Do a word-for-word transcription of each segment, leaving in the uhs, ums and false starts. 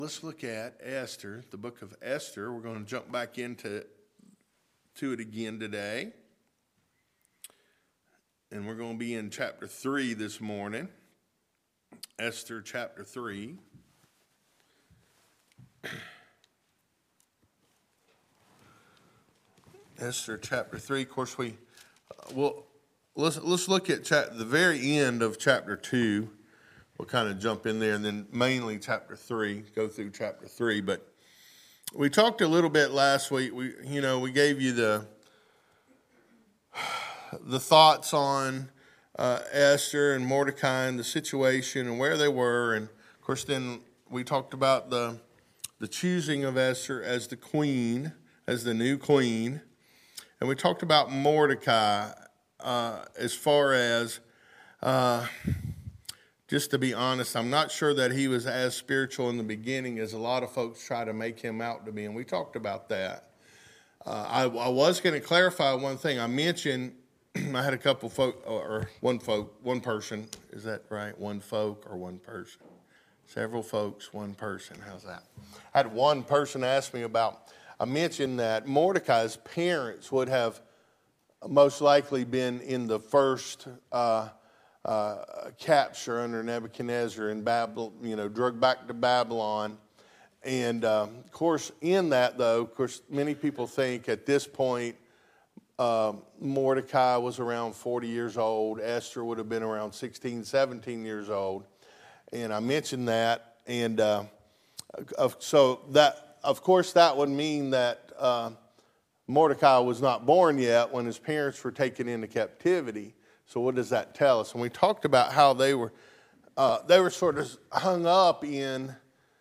Let's look at Esther, the book of Esther. We're going to jump back into to it again today. And we're going to be in chapter three this morning. Esther chapter three. Esther chapter three. Of course, we uh, well let's let's look at cha- the very end of chapter two. We'll kind of jump in there, and then mainly chapter three. Go through chapter three. But we talked a little bit last week. We you know we gave you the the thoughts on uh, Esther and Mordecai and the situation and where they were, and of course then we talked about the the choosing of Esther as the queen, as the new queen. And we talked about Mordecai uh, as far as, uh, just to be honest, I'm not sure that he was as spiritual in the beginning as a lot of folks try to make him out to be. And we talked about that. Uh, I, I was going to clarify one thing. I mentioned I had a couple folk, or one folk, one person. Is that right? One folk or one person? Several folks, one person. How's that? I had one person ask me about, I mentioned that Mordecai's parents would have most likely been in the first uh, uh, capture under Nebuchadnezzar in Babylon, you know, drugged back to Babylon. And uh, of course, in that though, of course, many people think at this point, uh, Mordecai was around forty years old. Esther would have been around sixteen, seventeen years old. And I mentioned that. And uh, so that, of course, that would mean that uh, Mordecai was not born yet when his parents were taken into captivity. So what does that tell us? And we talked about how they were uh, they were sort of hung up in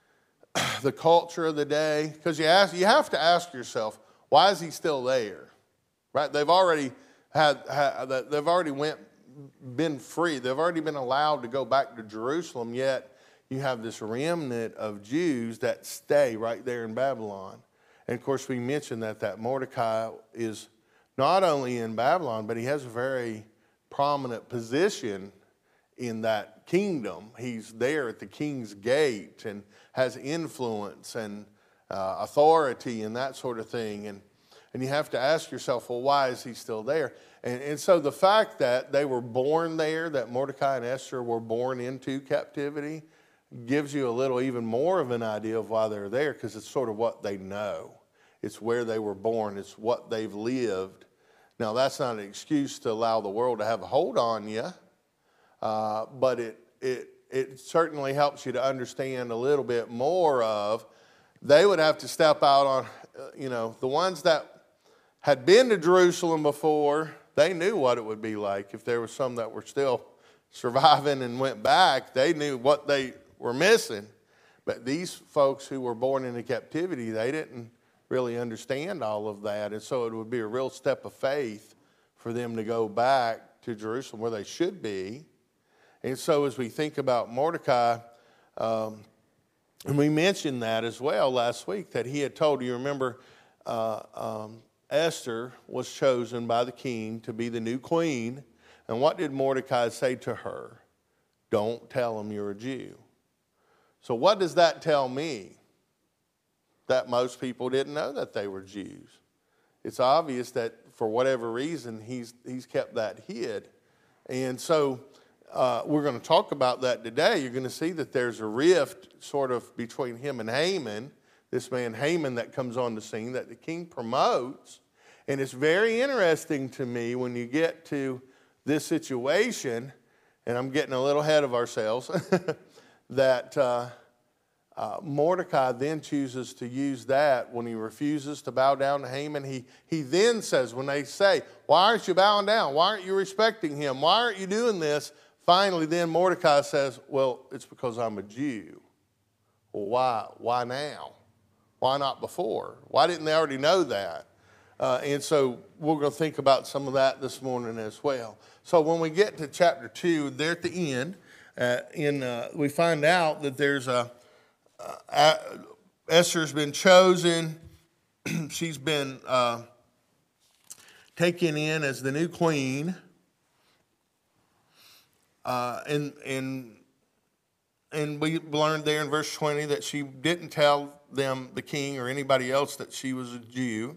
the culture of the day, because you ask you have to ask yourself, why is he still there? Right? They've already had, had they've already went been free. They've already been allowed to go back to Jerusalem. Yet you have this remnant of Jews that stay right there in Babylon. And of course, we mentioned that that Mordecai is not only in Babylon, but he has a very prominent position in that kingdom. He's there at the king's gate and has influence and uh, authority and that sort of thing. And and you have to ask yourself, well, why is he still there? And, and so the fact that they were born there, that Mordecai and Esther were born into captivity, gives you a little even more of an idea of why they're there, because it's sort of what they know. It's where they were born. It's what they've lived. Now, that's not an excuse to allow the world to have a hold on you, uh, but it, it, it certainly helps you to understand a little bit more of, they would have to step out on, uh, you know, the ones that had been to Jerusalem before, they knew what it would be like. If there was some that were still surviving and went back, they knew what they were missing. But these folks who were born into captivity, they didn't really understand all of that. And so it would be a real step of faith for them to go back to Jerusalem where they should be. And so as we think about Mordecai, um, and we mentioned that as well last week, that he had told, you remember, uh, um, Esther was chosen by the king to be the new queen. And what did Mordecai say to her? Don't tell him you're a Jew. So what does that tell me? That most people didn't know that they were Jews. It's obvious that for whatever reason, he's, he's kept that hid. And so uh, we're going to talk about that today. You're going to see that there's a rift sort of between him and Haman, this man Haman that comes on the scene that the king promotes. And it's very interesting to me when you get to this situation, and I'm getting a little ahead of ourselves, that uh, uh, Mordecai then chooses to use that when he refuses to bow down to Haman. He, he then says, when they say, why aren't you bowing down? Why aren't you respecting him? Why aren't you doing this? Finally, then Mordecai says, well, it's because I'm a Jew. Well, why, why now? Why not before? Why didn't they already know that? Uh, and so we're going to think about some of that this morning as well. So when we get to chapter two, there at the end, uh, in uh, we find out that there's a uh, Esther's been chosen. She's been uh, taken in as the new queen, uh, and and and we learned there in verse twenty that she didn't tell them, the king or anybody else, that she was a Jew.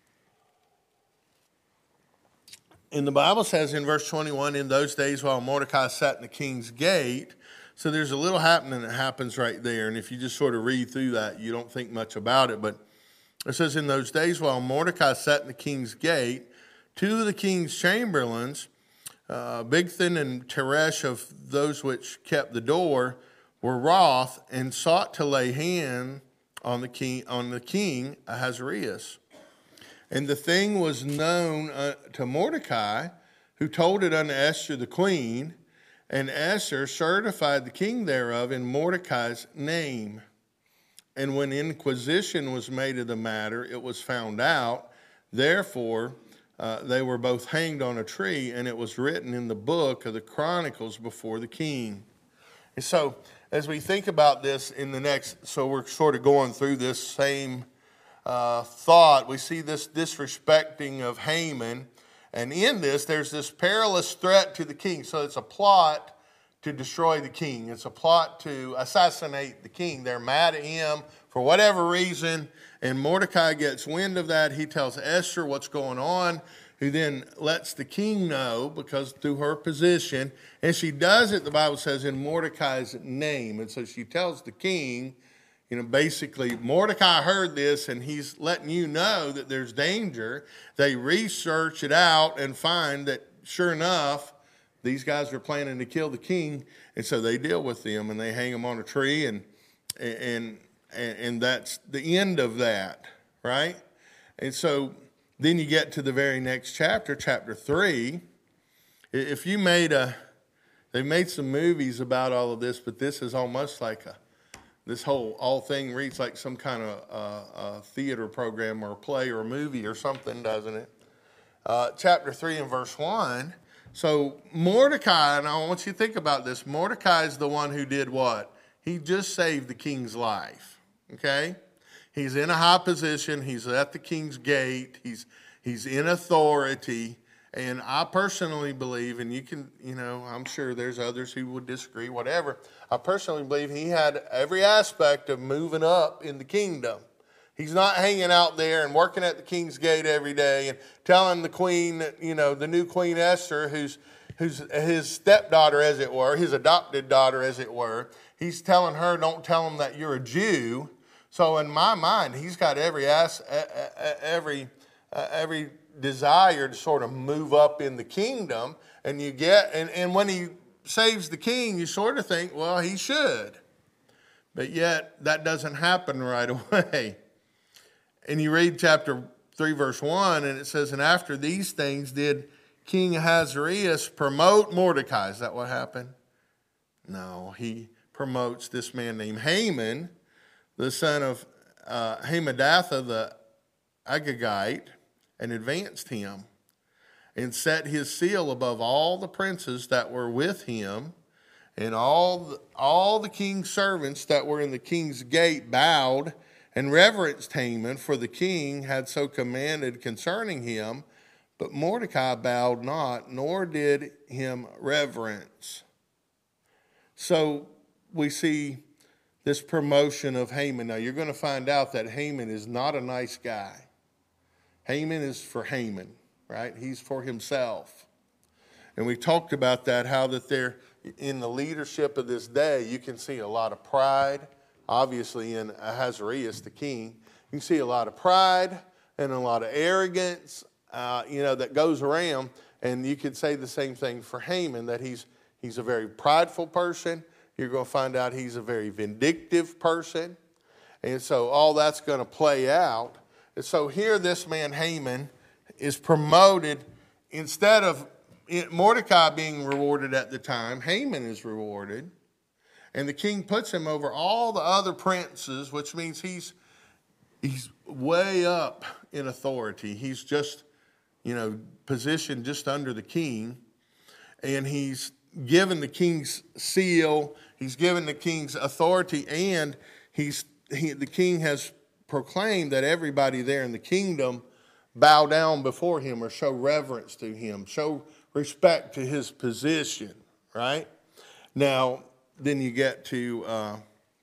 And the Bible says in verse twenty-one, in those days while Mordecai sat in the king's gate. So there's a little happening that happens right there. And if you just sort of read through that, you don't think much about it. But it says, in those days while Mordecai sat in the king's gate, two of the king's chamberlains, uh, Bigthan and Teresh, of those which kept the door, were wroth and sought to lay hand on the king, on the king Ahasuerus. And the thing was known uh, to Mordecai, who told it unto Esther the queen, and Esther certified the king thereof in Mordecai's name. And when inquisition was made of the matter, it was found out. Therefore, uh, they were both hanged on a tree, and it was written in the book of the Chronicles before the king. And so, as we think about this in the next, so we're sort of going through this same uh, thought. We see this disrespecting of Haman. And in this, there's this perilous threat to the king. So it's a plot to destroy the king. It's a plot to assassinate the king. They're mad at him for whatever reason. And Mordecai gets wind of that. He tells Esther what's going on, who then lets the king know because through her position. And she does it, the Bible says, in Mordecai's name. And so she tells the king, you know, basically, Mordecai heard this, and he's letting you know that there's danger. They research it out and find that, sure enough, these guys are planning to kill the king, and so they deal with them, and they hang them on a tree, and and and, and that's the end of that, right? And so then you get to the very next chapter, chapter three. If you made a, they made some movies about all of this, but this is almost like a, this whole all thing reads like some kind of uh, uh, theater program or a play or a movie or something, doesn't it? Uh, chapter three and verse one. So Mordecai, and I want you to think about this. Mordecai is the one who did what? He just saved the king's life, okay? He's in a high position. He's at the king's gate. He's, he's in authority. And I personally believe, and you can, you know, I'm sure there's others who would disagree, whatever. I personally believe he had every aspect of moving up in the kingdom. He's not hanging out there and working at the king's gate every day and telling the queen, you know, the new Queen Esther, who's, who's his stepdaughter, as it were, his adopted daughter, as it were. He's telling her, don't tell him that you're a Jew. So in my mind, he's got every ass, every, uh, every desire to sort of move up in the kingdom, and you get and, and when he saves the king, you sort of think, well, he should, but yet that doesn't happen right away. And you read chapter three verse one, and it says, and after these things did King Ahasuerus promote Mordecai. Is that what happened? No, he promotes this man named Haman, the son of uh, Hammedatha the Agagite, and advanced him, and set his seal above all the princes that were with him, and all the, all the king's servants that were in the king's gate bowed and reverenced Haman, for the king had so commanded concerning him. But Mordecai bowed not, nor did him reverence. So we see this promotion of Haman. Now you're going to find out that Haman is not a nice guy. Haman is for Haman, right? He's for himself. And we talked about that, how that they're in the leadership of this day, you can see a lot of pride, obviously in Ahasuerus, the king. You can see a lot of pride and a lot of arrogance, uh, you know, that goes around. And you could say the same thing for Haman, that he's, he's a very prideful person. You're going to find out he's a very vindictive person. And so all that's going to play out. And so here this man Haman is promoted. Instead of Mordecai being rewarded at the time, Haman is rewarded. And the king puts him over all the other princes, which means he's he's way up in authority. He's just, you know, positioned just under the king. And he's given the king's seal. He's given the king's authority. And he's he, the king has proclaimed that everybody there in the kingdom bow down before him or show reverence to him, show respect to his position, right? Now, then you get to, uh,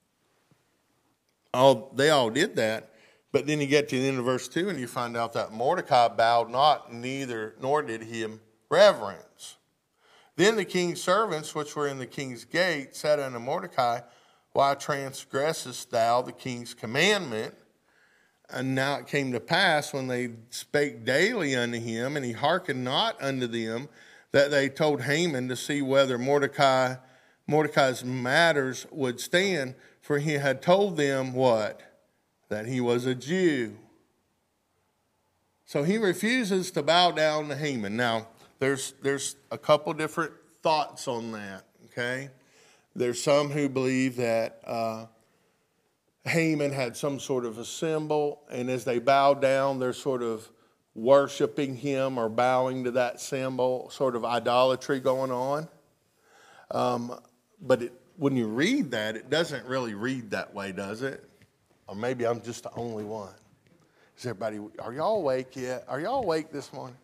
all they all did that. But then you get to the end of verse two and you find out that Mordecai bowed not, neither, nor did him reverence. Then the king's servants, which were in the king's gate, said unto Mordecai, why transgressest thou the king's commandment? And now it came to pass, when they spake daily unto him, and he hearkened not unto them, that they told Haman to see whether Mordecai, Mordecai's matters would stand, for he had told them what? That he was a Jew. So he refuses to bow down to Haman. Now, there's there's a couple different thoughts on that, okay? There's some who believe that uh, Haman had some sort of a symbol, and as they bow down, they're sort of worshiping him or bowing to that symbol, sort of idolatry going on. Um, but it, when you read that, it doesn't really read that way, does it? Or maybe I'm just the only one. Is everybody, are y'all awake yet? Are y'all awake this morning?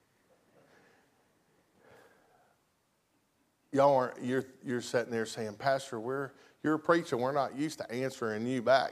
Y'all aren't, you're, you're sitting there saying, Pastor, we're, you're a preacher. We're not used to answering you back.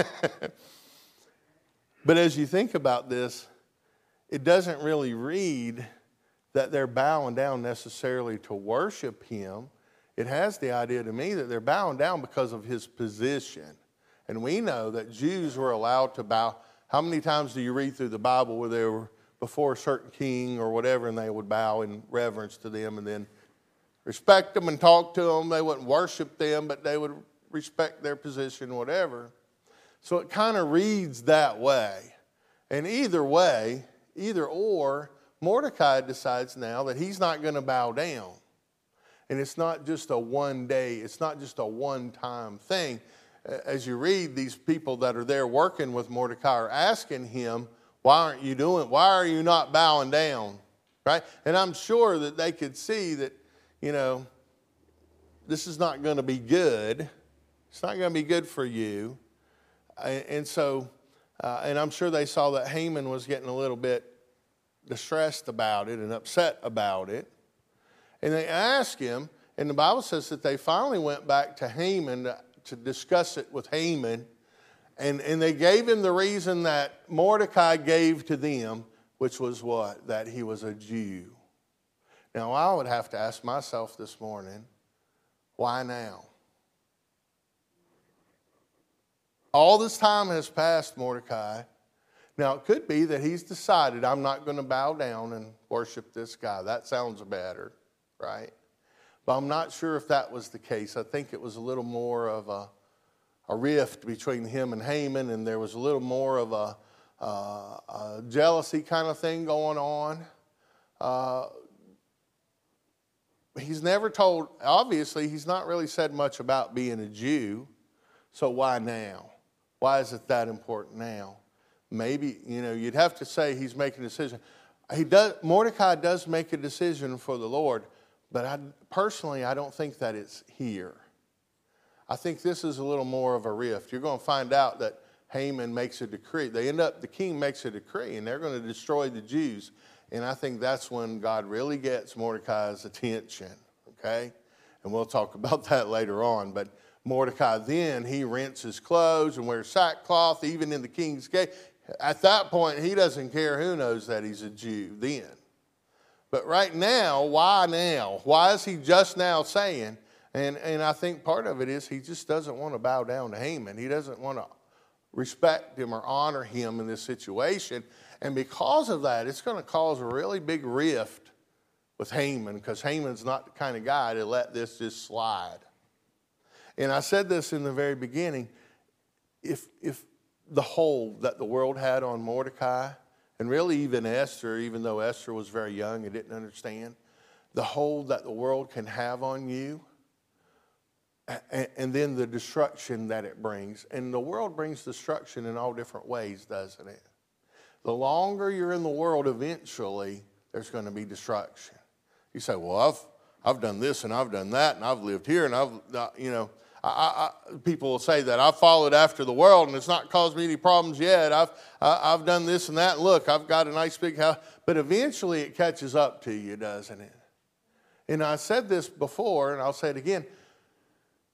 But as you think about this, it doesn't really read that they're bowing down necessarily to worship him. It has the idea to me that they're bowing down because of his position. And we know that Jews were allowed to bow. How many times do you read through the Bible where they were before a certain king or whatever, and they would bow in reverence to them and then respect them and talk to them? They wouldn't worship them, but they would respect their position, whatever. So it kind of reads that way. And either way, either or, Mordecai decides now that he's not going to bow down. And it's not just a one day, it's not just a one-time thing. As you read, these people that are there working with Mordecai are asking him, why aren't you doing, why are you not bowing down, right? And I'm sure that they could see that, you know, this is not going to be good. It's not going to be good for you. And so, uh, and I'm sure they saw that Haman was getting a little bit distressed about it and upset about it. And they asked him, and the Bible says that they finally went back to Haman to, to discuss it with Haman. And, and they gave him the reason that Mordecai gave to them, which was what? That he was a Jew. Now, I would have to ask myself this morning, why now? All this time has passed, Mordecai. Now, it could be that he's decided, I'm not going to bow down and worship this guy. That sounds better, right? But I'm not sure if that was the case. I think it was a little more of a, a rift between him and Haman, and there was a little more of a, uh, a jealousy kind of thing going on. Uh, he's never told, obviously, he's not really said much about being a Jew. So why now? Why is it that important now? Maybe, you know, you'd have to say he's making a decision. He does, Mordecai does make a decision for the Lord, but I, personally, I don't think that it's here. I think this is a little more of a rift. You're going to find out that Haman makes a decree. They end up, the king makes a decree, and they're going to destroy the Jews. And I think that's when God really gets Mordecai's attention, okay? And we'll talk about that later on. But Mordecai then, he rents his clothes and wears sackcloth, even in the king's gate. At that point, he doesn't care who knows that he's a Jew then. But right now, why now? Why is he just now saying? And, and I think part of it is he just doesn't want to bow down to Haman. He doesn't want to respect him or honor him in this situation. And because of that, it's going to cause a really big rift with Haman, because Haman's not the kind of guy to let this just slide. And I said this in the very beginning, if if the hold that the world had on Mordecai, and really even Esther, even though Esther was very young and didn't understand, the hold that the world can have on you, and, and then the destruction that it brings. And the world brings destruction in all different ways, doesn't it? The longer you're in the world, eventually, there's going to be destruction. You say, well, I've I've done this and I've done that and I've lived here and I've, you know, I, I, people will say that I've followed after the world and it's not caused me any problems yet. I've I, I've done this and that. Look, I've got a nice big house. But eventually it catches up to you, doesn't it? And I said this before, and I'll say it again.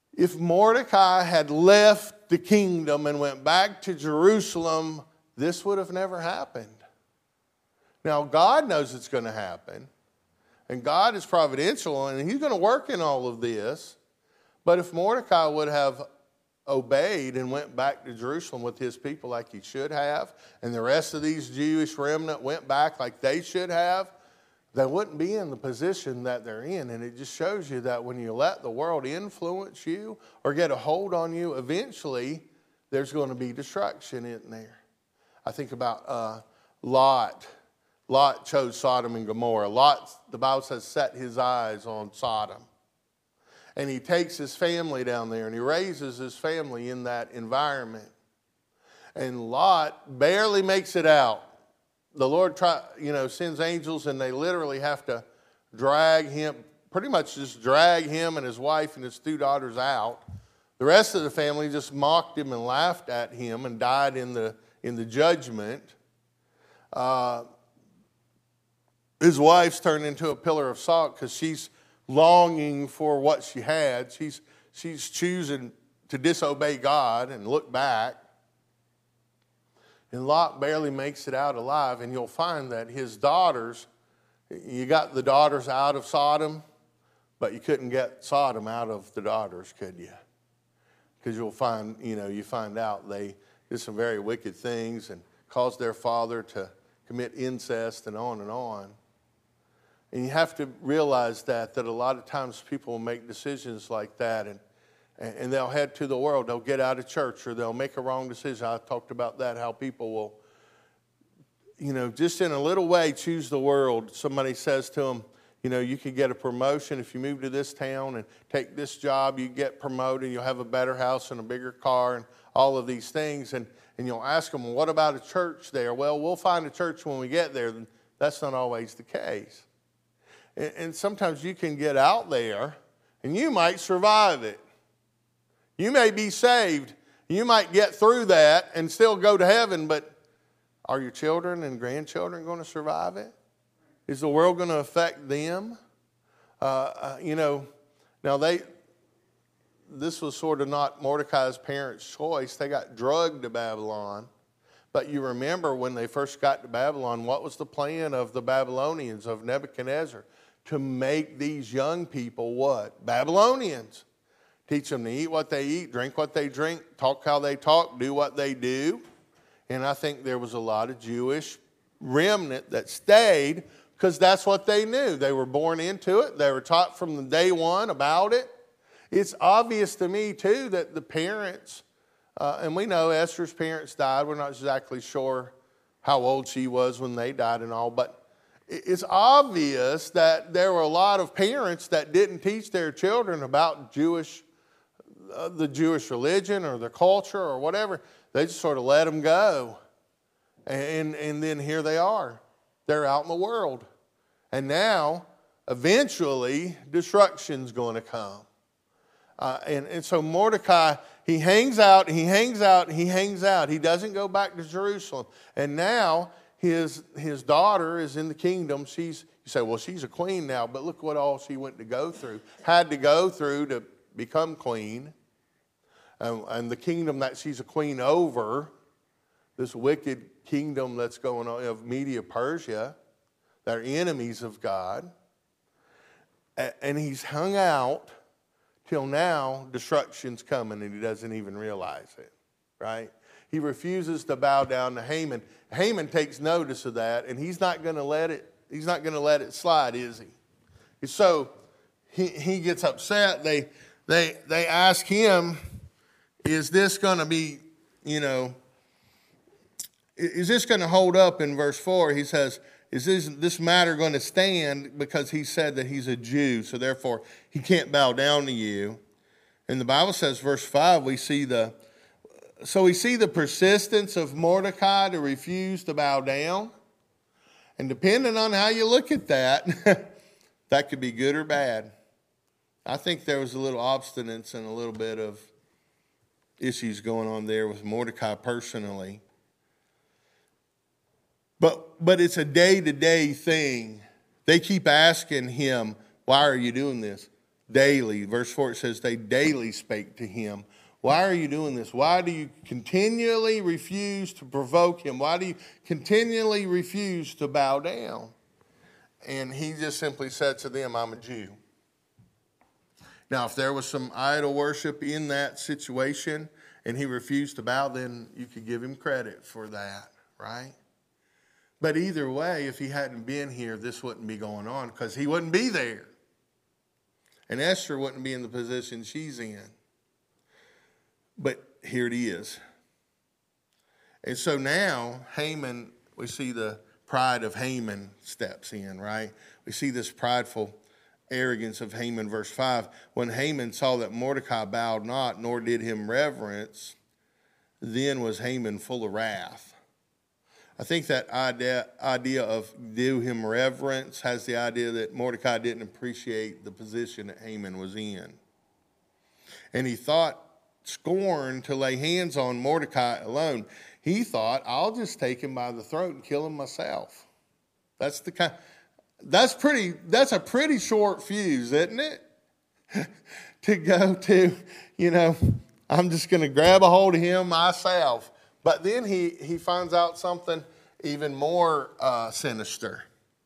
If Mordecai had left the kingdom and went back to Jerusalem, this would have never happened. Now, God knows it's going to happen, and God is providential, and he's going to work in all of this. But if Mordecai would have obeyed and went back to Jerusalem with his people like he should have, and the rest of these Jewish remnant went back like they should have, they wouldn't be in the position that they're in. And it just shows you that when you let the world influence you or get a hold on you, eventually there's going to be destruction in there. I think about uh, Lot. Lot chose Sodom and Gomorrah. Lot, the Bible says, set his eyes on Sodom. And he takes his family down there and he raises his family in that environment. And Lot barely makes it out. The Lord try, you know, sends angels and they literally have to drag him, pretty much just drag him and his wife and his two daughters out. The rest of the family just mocked him and laughed at him and died in the, in the judgment. Uh, his wife's turned into a pillar of salt because she's longing for what she had. She's, she's choosing to disobey God and look back. And Lot barely makes it out alive. And you'll find that his daughters, you got the daughters out of Sodom, but you couldn't get Sodom out of the daughters, could you? Because you'll find, you know, you find out they did some very wicked things and caused their father to commit incest and on and on. And you have to realize that, that a lot of times people will make decisions like that and, and they'll head to the world. They'll get out of church or they'll make a wrong decision. I talked about that, how people will, you know, just in a little way choose the world. Somebody says to them, you know, you can get a promotion if you move to this town and take this job. You get promoted, you'll have a better house and a bigger car and all of these things. And, and you'll ask them, well, what about a church there? Well, we'll find a church when we get there. That's not always the case. And, and sometimes you can get out there and you might survive it. You may be saved. You might get through that and still go to heaven, but are your children and grandchildren going to survive it? Is the world going to affect them? Uh, uh, you know, now they, this was sort of not Mordecai's parents' choice. They got drugged to Babylon. But you remember when they first got to Babylon, what was the plan of the Babylonians, of Nebuchadnezzar? To make these young people what? Babylonians. Teach them to eat what they eat, drink what they drink, talk how they talk, do what they do. And I think there was a lot of Jewish remnant that stayed because that's what they knew. They were born into it. They were taught from the day one about it. It's obvious to me, too, that the parents, uh, and we know Esther's parents died. We're not exactly sure how old she was when they died and all, but it's obvious that there were a lot of parents that didn't teach their children about Jewish Uh, the Jewish religion or the culture or whatever. They just sort of let them go. And, and then here they are. They're out in the world. And now, eventually, destruction's going to come. Uh, and, and so Mordecai, he hangs out, he hangs out, he hangs out. He doesn't go back to Jerusalem. And now, his, his daughter is in the kingdom. She's, you say, well, she's a queen now, but look what all she went to go through. Had to go through to become queen. Um, and the kingdom that she's a queen over, this wicked kingdom that's going on of Media Persia, they're enemies of God. A- and he's hung out till now destruction's coming and he doesn't even realize it, right? He refuses to bow down to Haman. Haman takes notice of that and he's not going to let it, he's not going to let it slide, is he? So he, he gets upset. They, they, they ask him, is this going to be, you know, is this going to hold up in verse four? He says, is this, this matter going to stand because he said that he's a Jew, so therefore he can't bow down to you. And the Bible says, verse five, we see the, so we see the persistence of Mordecai to refuse to bow down. And depending on how you look at that, that could be good or bad. I think there was a little obstinance and a little bit of issues going on there with Mordecai personally. But but it's a day-to-day thing. They keep asking him, why are you doing this? daily. Verse four, it says, they daily spake to him. Why are you doing this? Why do you continually refuse to provoke him? Why do you continually refuse to bow down? And he just simply said to them, I'm a Jew. Now, if there was some idol worship in that situation and he refused to bow, then you could give him credit for that, right? But either way, if he hadn't been here, this wouldn't be going on because he wouldn't be there. And Esther wouldn't be in the position she's in. But here it is. And so now Haman, we see the pride of Haman steps in, right? We see this prideful arrogance of Haman, verse five. When Haman saw that Mordecai bowed not, nor did him reverence, then was Haman full of wrath. I think that idea, idea of do him reverence has the idea that Mordecai didn't appreciate the position that Haman was in. And he thought scorn to lay hands on Mordecai alone. He thought, I'll just take him by the throat and kill him myself. That's the kind. That's pretty. That's a pretty short fuse, isn't it? To go to, you know, I'm just going to grab a hold of him myself. But then he he finds out something even more uh, sinister.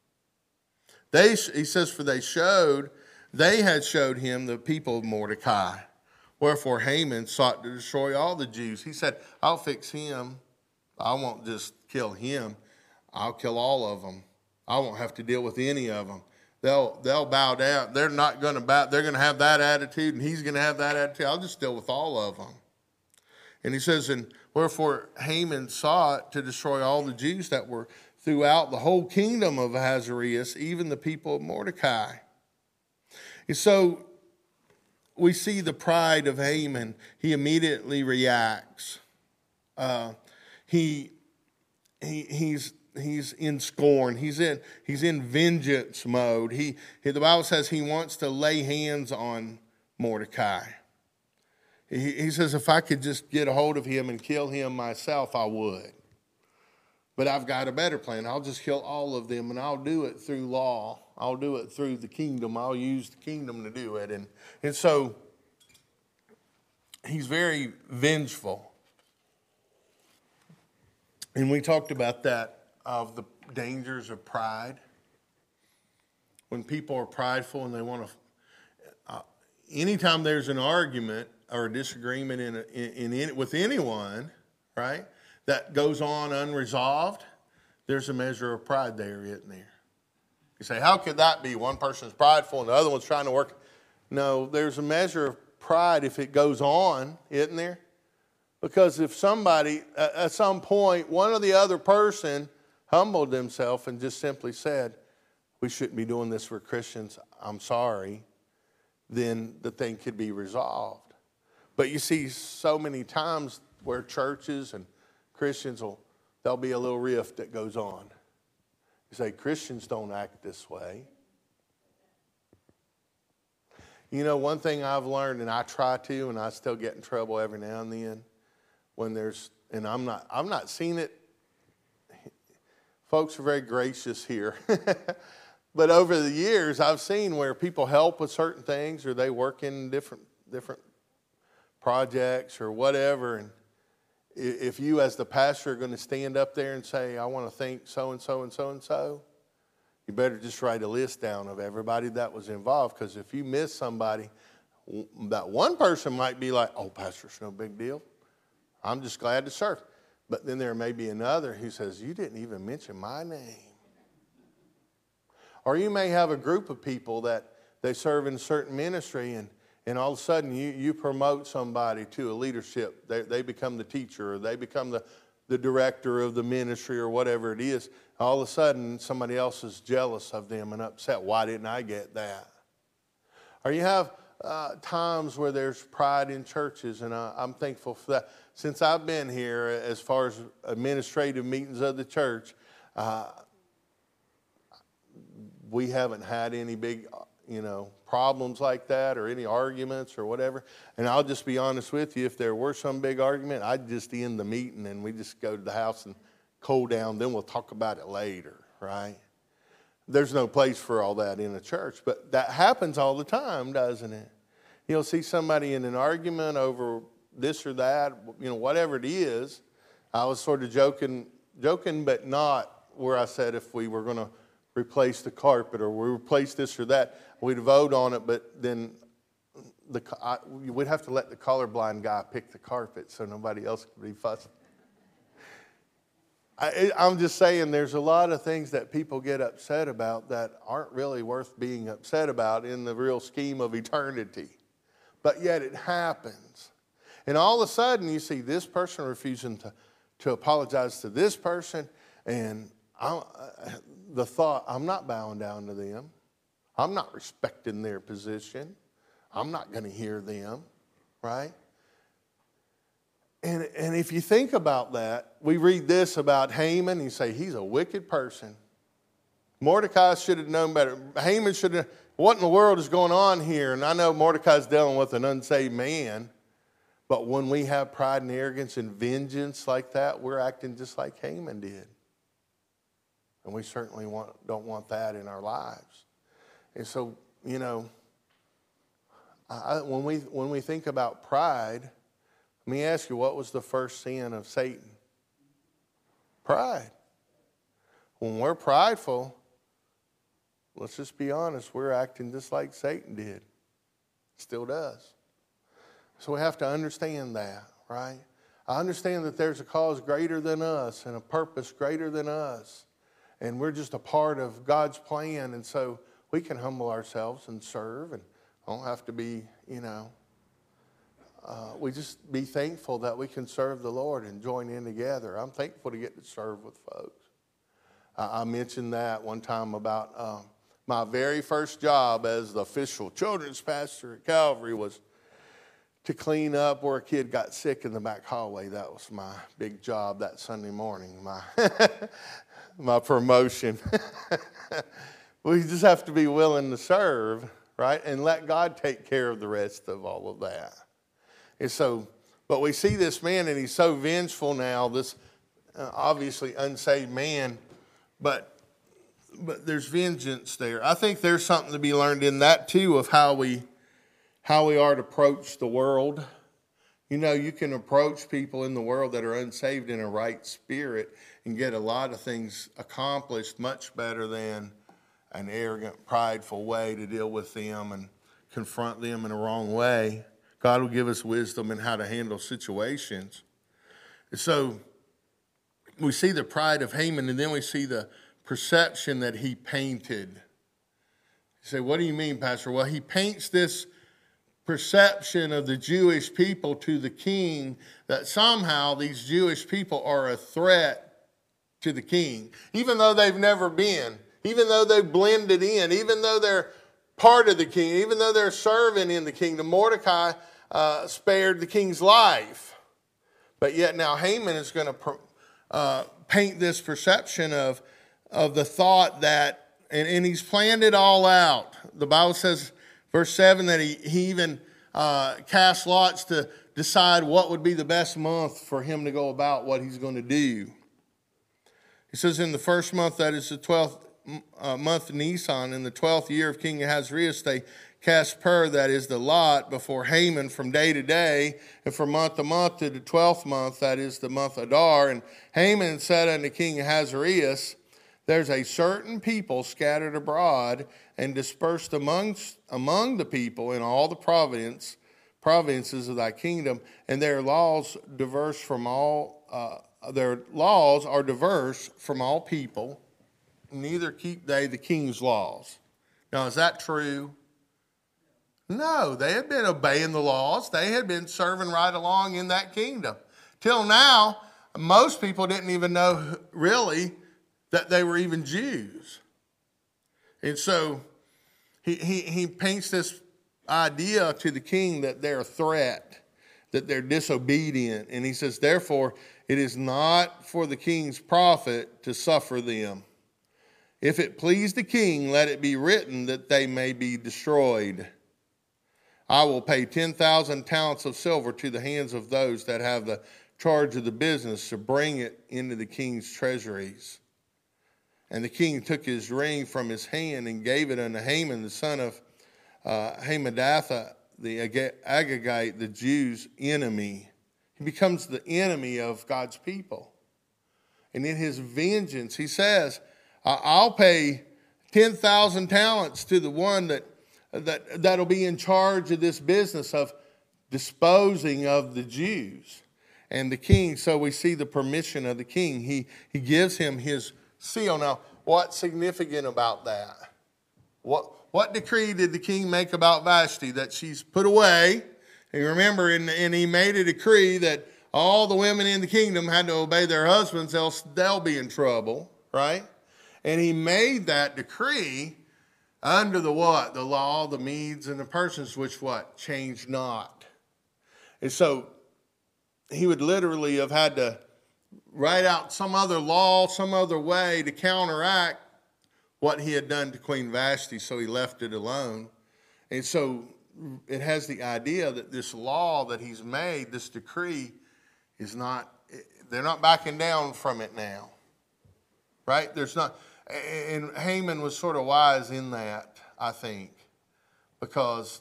They he says, for they showed they had showed him the people of Mordecai. Wherefore Haman sought to destroy all the Jews. He said, I'll fix him. I won't just kill him. I'll kill all of them. I won't have to deal with any of them. They'll they'll bow down. They're not going to bow. They're going to have that attitude, and he's going to have that attitude. I'll just deal with all of them. And he says, and wherefore Haman sought to destroy all the Jews that were throughout the whole kingdom of Ahasuerus, even the people of Mordecai. And so we see the pride of Haman. He immediately reacts. Uh, he, he, he's, he's in scorn. He's in, he's in vengeance mode. He, he, the Bible says he wants to lay hands on Mordecai. He, he says, if I could just get a hold of him and kill him myself, I would. But I've got a better plan. I'll just kill all of them, and I'll do it through law. I'll do it through the kingdom. I'll use the kingdom to do it. And, and so he's very vengeful. And we talked about that, of the dangers of pride. When people are prideful and they want to, uh, anytime there's an argument or a disagreement in, a, in, in with anyone, right, that goes on unresolved, there's a measure of pride there, isn't there? You say, how could that be? One person's prideful and the other one's trying to work. No, there's a measure of pride if it goes on, isn't there? Because if somebody, at some point, one or the other person humbled themselves and just simply said, we shouldn't be doing this for Christians, I'm sorry, then the thing could be resolved. But you see so many times where churches and Christians will, there'll be a little rift that goes on. You say, Christians don't act this way. You know, one thing I've learned, and I try to, and I still get in trouble every now and then, when there's, and I'm not, I've not seen it. Folks are very gracious here. But over the years, I've seen where people help with certain things, or they work in different different projects or whatever, and if you as the pastor are going to stand up there and say, I want to thank so-and-so and so-and-so, you better just write a list down of everybody that was involved, because if you miss somebody, that one person might be like, oh, pastor, it's no big deal. I'm just glad to serve. But then there may be another who says, you didn't even mention my name. Or you may have a group of people that they serve in a certain ministry, and And all of a sudden, you, you promote somebody to a leadership. They, they become the teacher, or they become the, the director of the ministry, or whatever it is. All of a sudden, somebody else is jealous of them and upset. Why didn't I get that? Or you have uh, times where there's pride in churches, and I, I'm thankful for that. Since I've been here, as far as administrative meetings of the church, uh, we haven't had any big, you know, problems like that, or any arguments or whatever. And I'll just be honest with you, if there were some big argument, I'd just end the meeting and we just go to the house and cool down, then we'll talk about it later, right? there's no place for all that in a church. But that happens all the time, doesn't it? You'll see somebody in an argument over this or that, you know, whatever it is. I was sort of joking, joking, but not where I said if we were going to replace the carpet or we replace this or that, we'd vote on it, but then the I, we'd have to let the colorblind guy pick the carpet so nobody else could be fussing. I, I'm just saying there's a lot of things that people get upset about that aren't really worth being upset about in the real scheme of eternity. But yet it happens. And all of a sudden you see this person refusing to, to apologize to this person. And I, the thought, I'm not bowing down to them. I'm not respecting their position. I'm not going to hear them, right? And, and if you think about that, we read this about Haman, and you say, he's a wicked person. Mordecai should have known better. Haman should have, what in the world is going on here? And I know Mordecai's dealing with an unsaved man, but when we have pride and arrogance and vengeance like that, we're acting just like Haman did. And we certainly want, don't want that in our lives. And so, you know, I, when we when we think about pride, let me ask you, what was the first sin of Satan? Pride. When we're prideful, let's just be honest, we're acting just like Satan did. Still does. So we have to understand that, right? I understand that there's a cause greater than us and a purpose greater than us. And we're just a part of God's plan. And so we can humble ourselves and serve. And don't have to be, you know, Uh, we just be thankful that we can serve the Lord and join in together. I'm thankful to get to serve with folks. I, I mentioned that one time about um, my very first job as the official children's pastor at Calvary was to clean up where a kid got sick in the back hallway. That was my big job that Sunday morning, my, my promotion. We just have to be willing to serve, right? And let God take care of the rest of all of that. And so, but we see this man, and he's so vengeful now, this uh, obviously unsaved man, but but there's vengeance there. I think there's something to be learned in that too, of how we how we are to approach the world. You know, you can approach people in the world that are unsaved in a right spirit and get a lot of things accomplished much better than an arrogant, prideful way to deal with them and confront them in a wrong way. God will give us wisdom in how to handle situations. And so we see the pride of Haman, and then we see the perception that he painted. You say, what do you mean, Pastor? Well, he paints this perception of the Jewish people to the king that somehow these Jewish people are a threat to the king, even though they've never been, even though they've blended in, even though they're part of the king, even though they're serving in the kingdom. Mordecai Uh, spared the king's life. But yet now Haman is going to uh, paint this perception of, of the thought that, and, and he's planned it all out. The Bible says, verse seven, that he, he even uh, cast lots to decide what would be the best month for him to go about what he's going to do. He says in the first month, that is the twelfth uh, month Nisan, in the twelfth year of King Ahasuerus, they cast pur, that is the lot, before Haman from day to day, and from month to month to the twelfth month, that is the month Adar. And Haman said unto King Ahasuerus, there's a certain people scattered abroad and dispersed amongst, among the people in all the province, provinces of thy kingdom, and their laws diverse from all, uh, their laws are diverse from all people, neither keep they the king's laws. Now, is that true? No, they had been obeying the laws. They had been serving right along in that kingdom. Till now, most people didn't even know really that they were even Jews. And so he, he, he paints this idea to the king that they're a threat, that they're disobedient. And he says, therefore, it is not for the king's profit to suffer them. If it please the king, let it be written that they may be destroyed. I will pay ten thousand talents of silver to the hands of those that have the charge of the business to bring it into the king's treasuries. And the king took his ring from his hand and gave it unto Haman, the son of uh, Hammedatha, the Agagite, the Jews' enemy. He becomes the enemy of God's people. And in his vengeance, he says, I'll pay ten thousand talents to the one that, that, that'll be in charge of this business of disposing of the Jews. And the king, so we see the permission of the king. He, he gives him his seal. Now, what's significant about that? What, what decree did the king make about Vashti? That she's put away. And remember, and, and he made a decree that all the women in the kingdom had to obey their husbands, else they'll be in trouble, right? And he made that decree under the what? The law, the Medes, and the Persians, which what? Changed not. And so he would literally have had to write out some other law, some other way to counteract what he had done to Queen Vashti, so he left it alone. And so it has the idea that this law that he's made, this decree, is not, they're not backing down from it now, right? There's not, and Haman was sort of wise in that, I think, because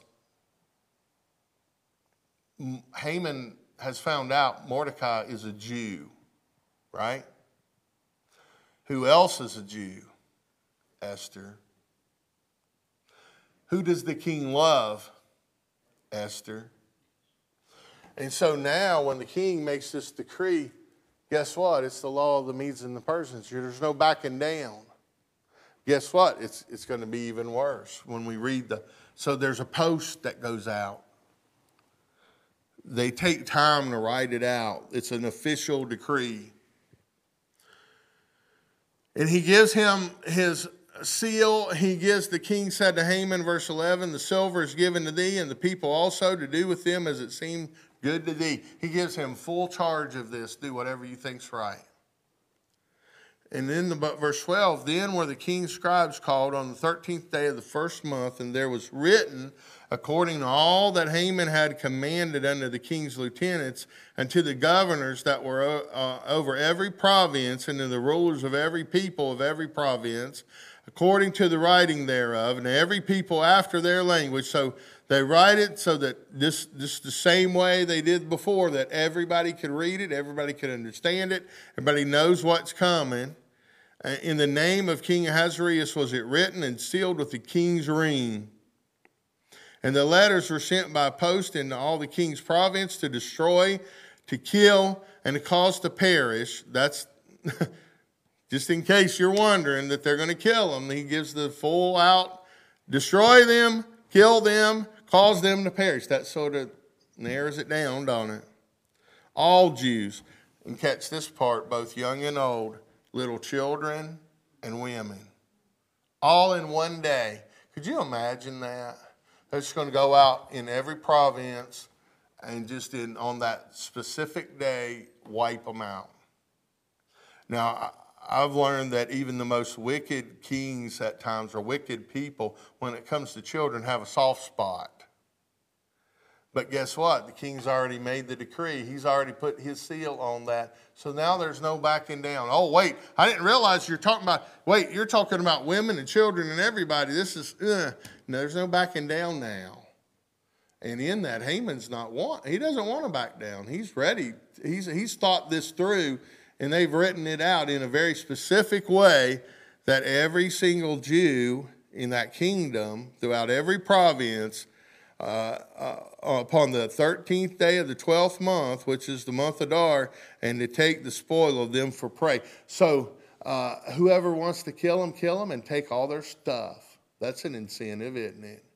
Haman has found out Mordecai is a Jew, right? Who else is a Jew? Esther. Who does the king love? Esther. And so now when the king makes this decree, guess what? It's the law of the Medes and the Persians. There's no backing down. Guess what? It's, it's going to be even worse when we read the... So there's a post that goes out. They take time to write it out. It's an official decree. And he gives him his seal. He gives, the king said to Haman, verse eleven, the silver is given to thee, and the people also to do with them as it seemed good to thee. He gives him full charge of this. Do whatever you think's right. And then the verse twelve, then were the king's scribes called on the thirteenth day of the first month, and there was written according to all that Haman had commanded unto the king's lieutenants, and to the governors that were uh, over every province, and to the rulers of every people of every province, according to the writing thereof, and every people after their language. So they write it so that this, this the same way they did before, that everybody could read it, everybody could understand it, everybody knows what's coming. In the name of King Ahasuerus was it written and sealed with the king's ring. And the letters were sent by post into all the king's province to destroy, to kill, and to cause to perish. That's just in case you're wondering that they're going to kill them. He gives the full out, destroy them, kill them, cause them to perish. That sort of narrows it down, don't it? All Jews, and catch this part, both young and old, little children and women, all in one day. Could you imagine that? They're just going to go out in every province and just in on that specific day, wipe them out. Now, I've learned that even the most wicked kings at times, or wicked people, when it comes to children, have a soft spot. But guess what? The king's already made the decree. He's already put his seal on that. So now there's no backing down. Oh, wait, I didn't realize you're talking about, wait, you're talking about women and children and everybody. This is, uh, no, there's no backing down now. And in that, Haman's not want, he doesn't want to back down. He's ready. He's, he's thought this through, and they've written it out in a very specific way that every single Jew in that kingdom, throughout every province, Uh, uh, upon the thirteenth day of the twelfth month, which is the month of Adar, and to take the spoil of them for prey. So uh, whoever wants to kill them, kill them, and take all their stuff. That's an incentive, isn't it?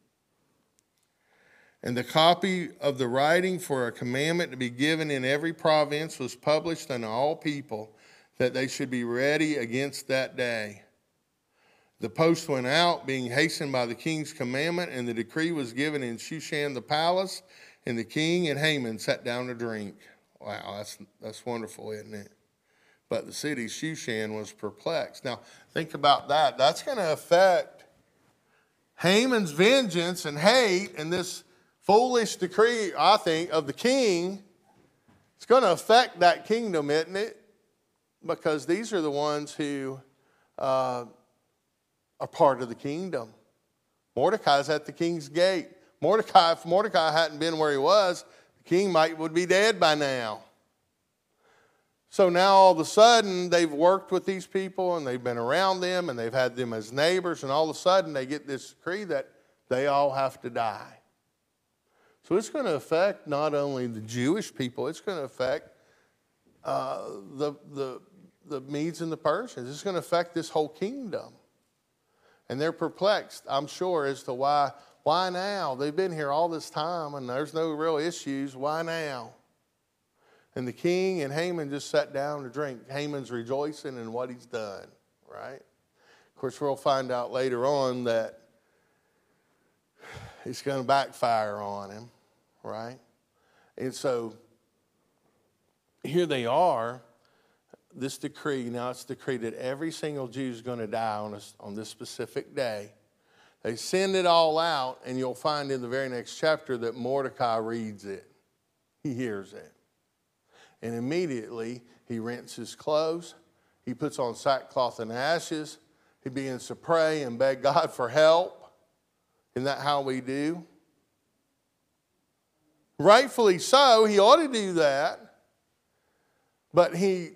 And the copy of the writing for a commandment to be given in every province was published unto all people, that they should be ready against that day. The post went out, being hastened by the king's commandment, and the decree was given in Shushan the palace, and the king and Haman sat down to drink. Wow, that's that's wonderful, isn't it? But the city Shushan was perplexed. Now, think about that. That's going to affect Haman's vengeance and hate, and this foolish decree, I think, of the king. It's going to affect that kingdom, isn't it? Because these are the ones who uh, are part of the kingdom. Mordecai's at the king's gate. Mordecai, if Mordecai hadn't been where he was, the king might would be dead by now. So now all of a sudden they've worked with these people and they've been around them and they've had them as neighbors, and all of a sudden they get this decree that they all have to die. So it's going to affect not only the Jewish people, it's going to affect uh, the, the, the Medes and the Persians. It's going to affect this whole kingdom. And they're perplexed, I'm sure, as to why, why now? They've been here all this time and there's no real issues. Why now? And the king and Haman just sat down to drink. Haman's rejoicing in what he's done, right? Of course, we'll find out later on that it's going to backfire on him, right? And so here they are, this decree. Now it's decreed that every single Jew is going to die on this, on this specific day. They send it all out, and you'll find in the very next chapter that Mordecai reads it. He hears it. And immediately he rents his clothes. He puts on sackcloth and ashes. He begins to pray and beg God for help. Isn't that how we do? Rightfully so, he ought to do that. But he,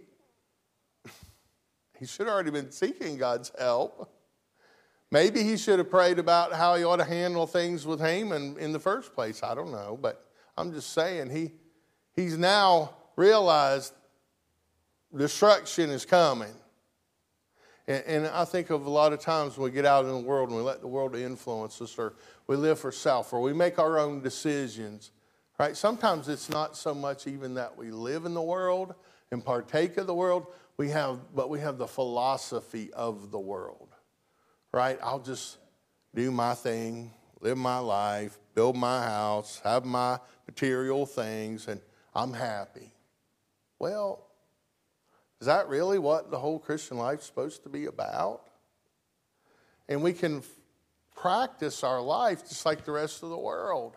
he should have already been seeking God's help. Maybe he should have prayed about how he ought to handle things with Haman in the first place. I don't know. But I'm just saying, he he's now realized destruction is coming. And, and I think of a lot of times when we get out in the world and we let the world influence us, or we live for self, or we make our own decisions, right? Sometimes it's not so much even that we live in the world and partake of the world, we have, but we have the philosophy of the world, right? I'll just do my thing, live my life, build my house, have my material things, and I'm happy. Well, is that really what the whole Christian life is supposed to be about? And we can f- practice our life just like the rest of the world.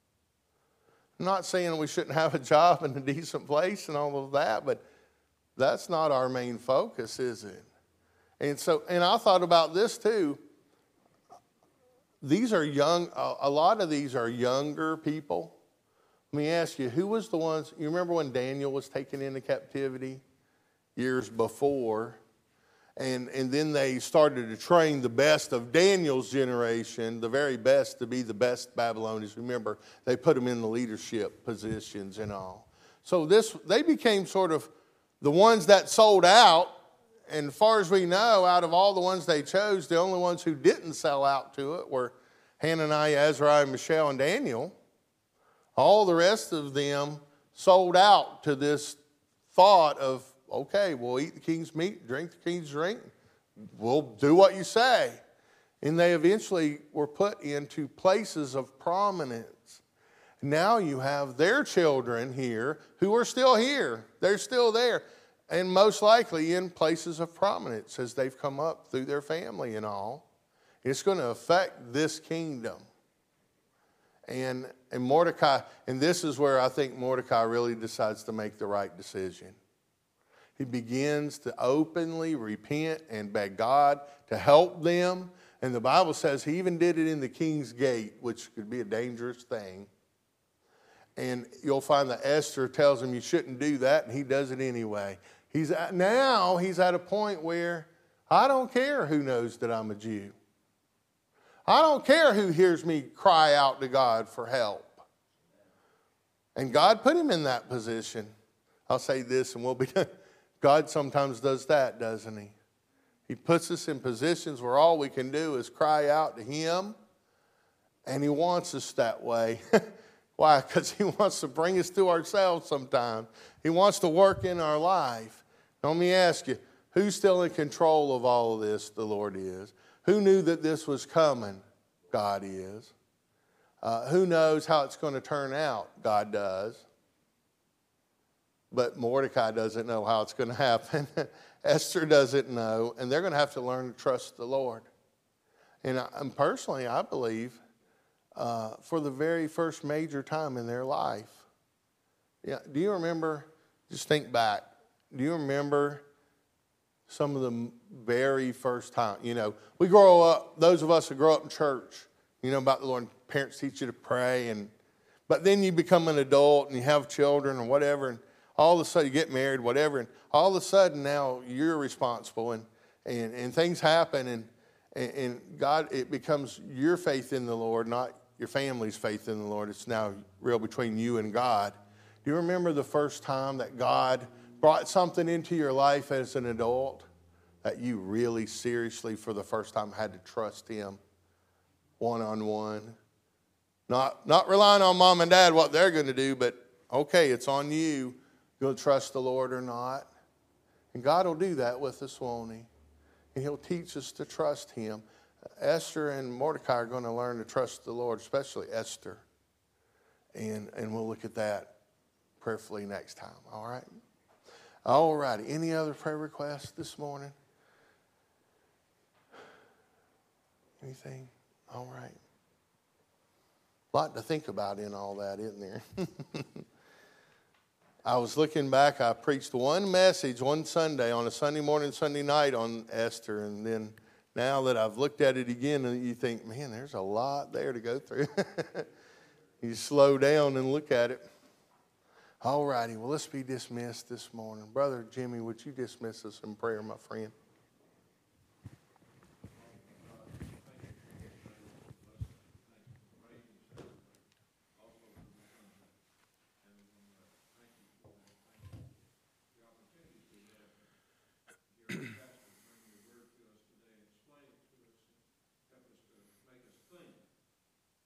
I'm not saying we shouldn't have a job in a decent place and all of that, but that's not our main focus, is it? And so, and I thought about this too. These are young, a lot of these are younger people. Let me ask you, who was the ones, you remember when Daniel was taken into captivity years before? And, and then they started to train the best of Daniel's generation, the very best, to be the best Babylonians. Remember, they put them in the leadership positions and all. So this, they became sort of the ones that sold out. And as far as we know, out of all the ones they chose, the only ones who didn't sell out to it were Hananiah, Azariah, Mishael, and Daniel. All the rest of them sold out to this thought of, okay, we'll eat the king's meat, drink the king's drink, we'll do what you say. And they eventually were put into places of prominence. Now you have their children here who are still here. They're still there. And most likely in places of prominence as they've come up through their family and all. It's going to affect this kingdom. And, and Mordecai, and this is where I think Mordecai really decides to make the right decision. He begins to openly repent and beg God to help them. And the Bible says he even did it in the king's gate, which could be a dangerous thing. And you'll find that Esther tells him you shouldn't do that, and he does it anyway. He's at, now he's at a point where I don't care who knows that I'm a Jew. I don't care who hears me cry out to God for help. And God put him in that position. I'll say this and we'll be done. God sometimes does that, doesn't he? He puts us in positions where all we can do is cry out to him. And he wants us that way. Why? Because he wants to bring us to ourselves sometimes. He wants to work in our life. Now, let me ask you, who's still in control of all of this? The Lord is. Who knew that this was coming? God is. Uh, who knows how it's going to turn out? God does. But Mordecai doesn't know how it's going to happen. Esther doesn't know. And they're going to have to learn to trust the Lord. And, I, and personally, I believe uh, for the very first major time in their life. Yeah, do you remember, just think back, do you remember some of the very first time. You know, we grow up, those of us who grow up in church, you know about the Lord, parents teach you to pray, and but then you become an adult and you have children or whatever, and all of a sudden you get married, whatever, and all of a sudden now you're responsible, and and, and things happen, and, and and God, it becomes your faith in the Lord, not your family's faith in the Lord. It's now real between you and God. Do you remember the first time that God brought something into your life as an adult that you really seriously for the first time had to trust Him one-on-one? Not, not relying on mom and dad, what they're going to do, but okay, it's on you. You'll trust the Lord or not. And God will do that with us, won't He? And He'll teach us to trust Him. Esther and Mordecai are going to learn to trust the Lord, especially Esther. And, and we'll look at that prayerfully next time, all right? All righty. Any other prayer requests this morning? Anything? All right. A lot to think about in all that, isn't there? I was looking back. I preached one message one Sunday on a Sunday morning, Sunday night on Esther, and then now that I've looked at it again, you think, man, there's a lot there to go through. You slow down and look at it. All righty, well, let's be dismissed this morning. Brother Jimmy, would you dismiss us in prayer, my friend?